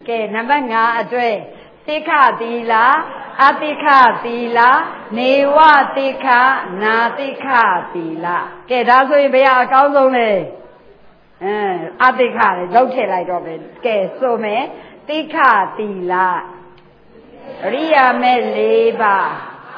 ကဲနံပါတ်5အတွက်တိခသီလအတိခသီလနေဝတိခနာတိခသီလကဲဒါဆိုရင်ဘယ်ဟာအကောင်းဆုံးလဲအတိခလေလောက်ထည့်လိုက်တော့ပဲကဲဆိုမယ်တိခသီလအရိယာမဲ့၄ပါး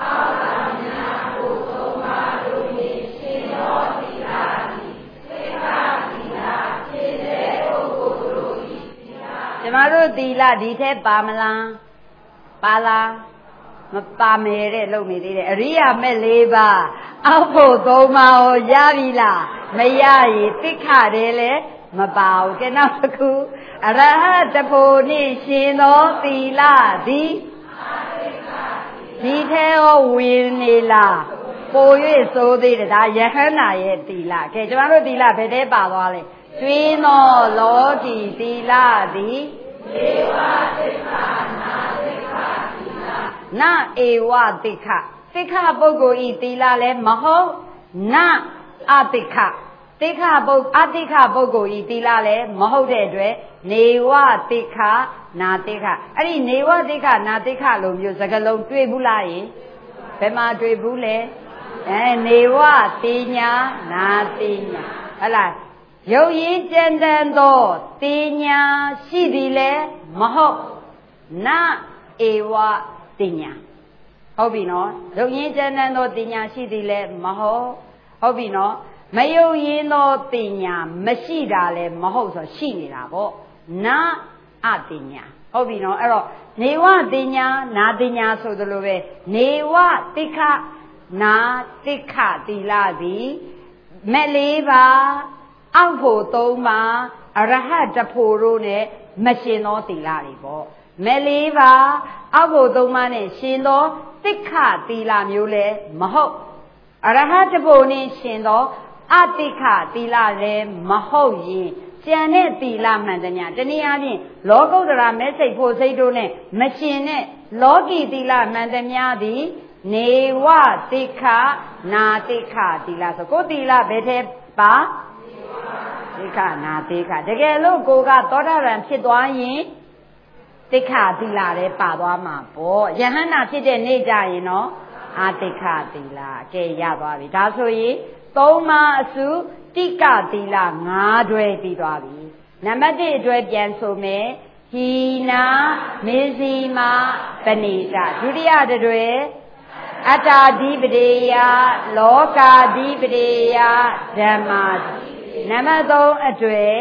ကျမတို့သီလဒီထဲပါမလားပါလားမပါမယ်တဲ့လုံနေသေးတယ်အရိယာမဲ့၄ပါးအောက်ဖို့၃ပါးဟောရပြီလားမရရင်တိခတယ်လေမပါဘူးကဲနောက်တစ်ခုအရဟတဖို့နှင့်ရှင်သောသီလသည်ဒီထဲဟောဝင်နေလားပို၍စိုးသေးတယ်ဒါယဟန္တာရဲ့သီလကဲကျမတို့သီလဘယ်ထဲပါသွားလဲတွင်သောလောကီသီလသည်ဧဝတိခနာတိခသီလနာဧဝတိခတိခပုဂ္ဂိုလ်ဤသီလလည်းမဟုတ်နာအတိခတိခပုဂ္ဂအတိခပုဂ္ဂိုလ်ဤသီလလည်းမဟုတ်တဲ့အတွက်နေဝတိခနာတိခအဲ့ဒီနေဝတိခနာတိခလိုမျိုးစကားလုံးတွေ့ဘူးလားယင်ဘယ်မှာတွေ့ဘူးလဲနေဝတိညာနာတိညာဟုတ်လားရုပ်ရင်းကြံတန်သောတင်ညာရှိသည်လဲမဟုတ်နာဧဝတင်ညာဟုတ်ပြီနော်ရုပ်ရင်းကြံတန်သောတင်ညာရှိသည်လဲမဟုတ်ဟုတ်ပြီနော်မယုံရင်သောတင်ညာမရှိတာလဲမဟုတ်ဆိုရှိနေတာပေါ့နာအတင်ညာဟုတ်ပြီနော်အဲ့တော့နေဝတင်ညာနာတင်ညာဆိုသလိုပဲနေဝတိခနာတိခသီလသည်မဲ့၄ပါးအောက်ဖို့၃ပါးအရဟတဖို့တို့နဲ့မရှင်သောသီလတွေပေါ့မဲ့၄ပါးအောက်ဖို့၃ပါးနဲ့ရှင်သောတိခသီလမျိုးလဲမဟုတ်အရဟတဖို့နဲ့ရှင်သောအတိခသီလလည်းမဟုတ်ရင်ကျန်တဲ့သီလမှန်သမျှတနည်းအားဖြင့်လောကုတ္တရာမဲ့စိတ်ဖို့စိတ်တို့နဲ့မရှင်တဲ့လောကီသီလမှန်သမျှသည်နေဝတိခနာတိခသီလဆိုကိုယ်သီလဘယ်ထဲပါတိခနာတိခတကယ်လို့ကိုကသောတာပန်ဖြစ်သွားရင်တိခသီလလည်းပါသွားမှာပေါ့ယဟန္တာဖြစ်တဲ့နေ့ကြရင်တော့အာတိခသီလအကဲရသွားပြီဒါဆိုရင်၃ပါးအစုတိကသီလ၅တွဲပြီးသွားပြီနံပါတ်1အတွက်ပြန်ဆိုမယ်ဟီနာမေဇီမာပဏိတဒုတိယတွဲအတ္တာဓိပတိယလောကာဓိပတိယဓမ္မာနံပါတ်3အတွေ့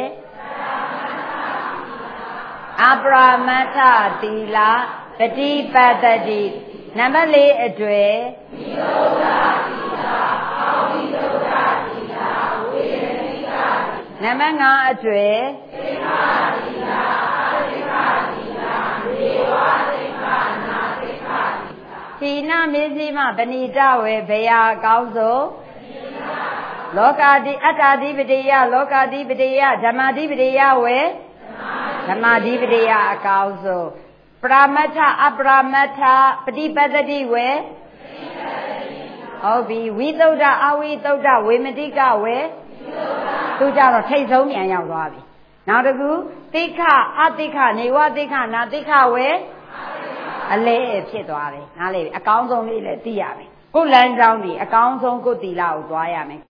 အပရမတ္ထသီလပฏิပတ္တိနံပါတ်4အတွေ့ဝိသုဒ္ဓသီလအာဝိသုဒ္ဓသီလဝေရတိကနံပါတ်5အတွေ့သေခသီလအသေခသီလဒေဝသေခနာသေခသီလမေဇိမပဏိတဝေဘယအကောင်းဆုံးလောကာတိအတ္တာဓိပတိယလောကာဓိပတိယဓမ္မာဓိပတိယဝေဓမ္မာဓိပတိယအကောင်းဆုံးပရမတ္ထအပရမတ္ထပฏิပတ္တိဝေဟုတ်ပြီဝိသုဒ္ဓအဝိသုဒ္ဓဝေမတိကဝေသူကြတော့ထိတ်ဆုံးမြန်ရောက်သွားပြီနောက်တစ်ခုတိခအတိခနေဝတိခနာတိခဝေအလဲဖြစ်သွားတယ်နားလေအကောင်းဆုံးလေးလည်းသိရမယ်ကိုယ်လမ်းကြောင်းဒီအကောင်းဆုံးကိုယ်သီလကိုသွားရမယ်